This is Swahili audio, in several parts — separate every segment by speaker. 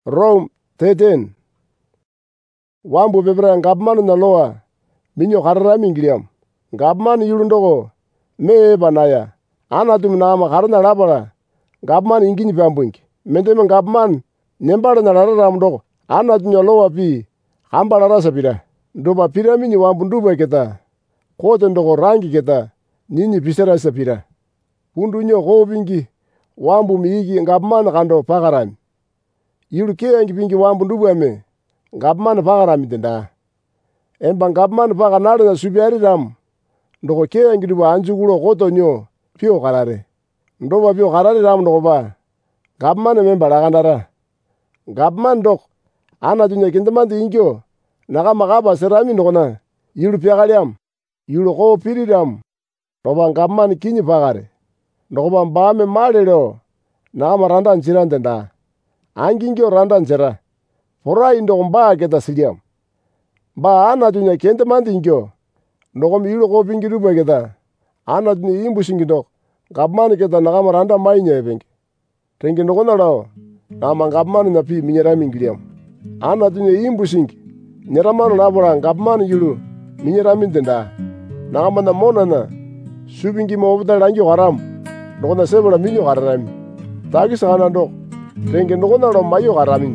Speaker 1: Rome 13. Wambu pepra gapman na loa minyo kararami ngiliam. Gapman yulundoko me banaya. Anatum nama karana labara. Gapman ingini pambungi. Mendeme gapman nembara na lararam doko. Anatum loa pi hambala rasa pira. Doba piramini wambu nduba keta. Kote ndoko rangi keta. Nini pisara sapira. Pundunyo kobingi. Wambu miigi gapman kando pakarami. Yulu keangi pingi wambu ndubuame. Gapman pakarami tenda. Emba gapman pakanare na subiari ram. Ndoko keangi dubu anjukulo koto nyo pio karare. Ndoba pio karare ram ndoko ba. Gapman memba lakandara. Gapman dok. Ana dunya kintamandi ingyo. Naka makaba serami ndoko na. Yulu piakaliam. Yulu ko piriram. Ndoba gapman kinyi pakare. Ndoko ba mbame malelo. Naka maranda nchiran tenda. Angingyo randa nchera. Pora indoko mbaa keta siliam. Ba ana dunya kintamandi ingyo. Ndoko miyulu ko pingi dubu keta. Ana dunya imbu singi ndok. Gapman keta naka maranda mainya epengi. Tengi ndoko na lao. Nama gapman na pi minyerami ngiliam. Ana dunya imbu singi. Nyeramano labora gapman yulu minyerami tenda. Naka mana mona na. Subingi mawabda langyo haram. Ndoko na sebora minyo hararami. Taki sakana ndok. Tengi ndoko na lao mayo haramin.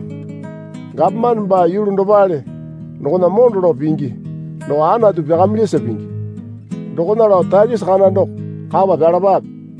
Speaker 1: Gapman ba yulu ndobale. Ndoko na mondo lo pingi. Ndoko ana tu piakamili se pingi. Ndoko na lao taki sakana ndok. Kaba piarabab.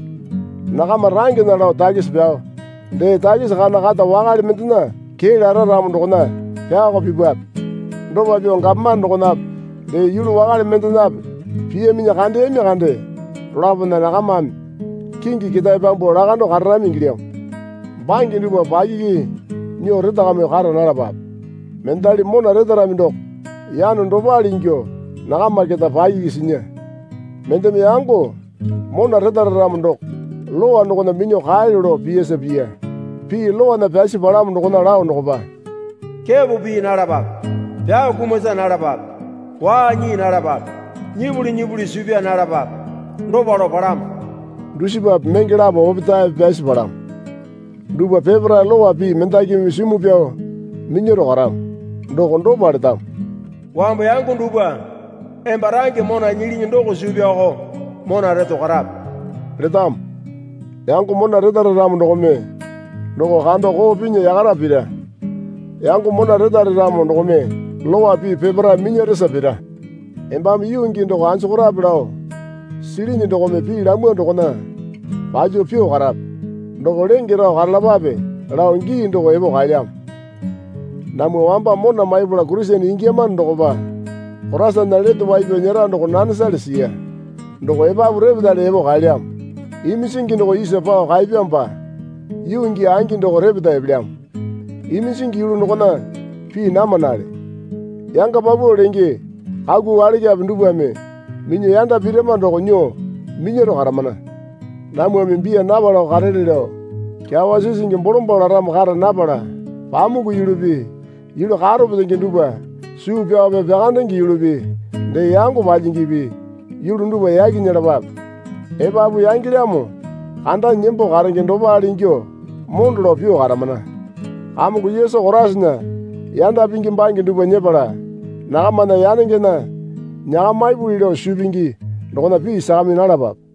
Speaker 1: Naka marangi na lao taki sapiao. De taki sakana kata wakali mentuna. Kele araram ndoko na. Piako pibuab. Ndoba pio gapman ndoko na. De yulu wakali mentuna. Pie minya kande emi kande. Labu na nakamami. Kingi kita ipambo lakando karami ngiliam. Bangi nduba pagi nyo reta kame kara narabab. Mentali mona reta ramindok. Yanu ndobali ngyo. Nakama kita pagi kisinya. Mentemi yango. Mona reta ramindok. Loa ndoko na minyo kaya lo piyesa piya. Pi loa na piyasi param ndoko na lao ndoko ba.
Speaker 2: Kebu pi narabab. Piao kumasa narabab. Wanyi narabab. Nyibuli subia narabab. Ndobalo param.
Speaker 1: Dusiba mengela mo obita piyasi param. Duba pebra loa pi mentaki misimu piao. Minyoro karam. Ndoko ndobali tam.
Speaker 2: Wambo yangu nduba. Embarangi mona nyilinyi ndoko subia ho. Mona reto karab.
Speaker 1: Retam. Yangu mona reta ram ndoko me. Ndoko kando ko pinye yakara pira. Yangu mona reta ram ndoko me. Loa pi pebra minyere sapira. Embam yungi ndoko ansukura pirao. Sirinyi ndoko me pi lamu ndoko na. Bajo pio karab. Ndoko lengi rao karlababe. Rao ngi ndoko ebo kaliam. Namu wamba mona maibula kuruseni ingi eman ndoko ba. Korasa na leto waipo nyera ndoko nanisali siya. Ndoko eba urebidale ebo kaliam. Imisingi ndoko isa pao kaipiam pa. Yungi angi ndoko rebida ebliam. Imisingi yulu ndoko na pi namanale. Yanga babu lengi. Agu waliki abindubu ame. Minyo yanda pirema ndoko nyo. Minyero karamana. Namu amimbiya nabala karele leo. Kia wasisingi mbolombo la ramu kara nabala. Pamuku yulubi. Yulu karupu tengi nduba. Suu piao pe pekandengi yulubi. De yangu majingi bi. Yulu nduba yaki nyerabab. Babu yangi liamo. Kanda nyempo karengi ndoba alingyo. Mondolo pio karamana. Amuku yeso korasina. Yanda pingi mbangi nduba nyepala. Nakamana yanenge na. Nyakamaibu ilio shubingi. Ndokona pi sakami nalabab.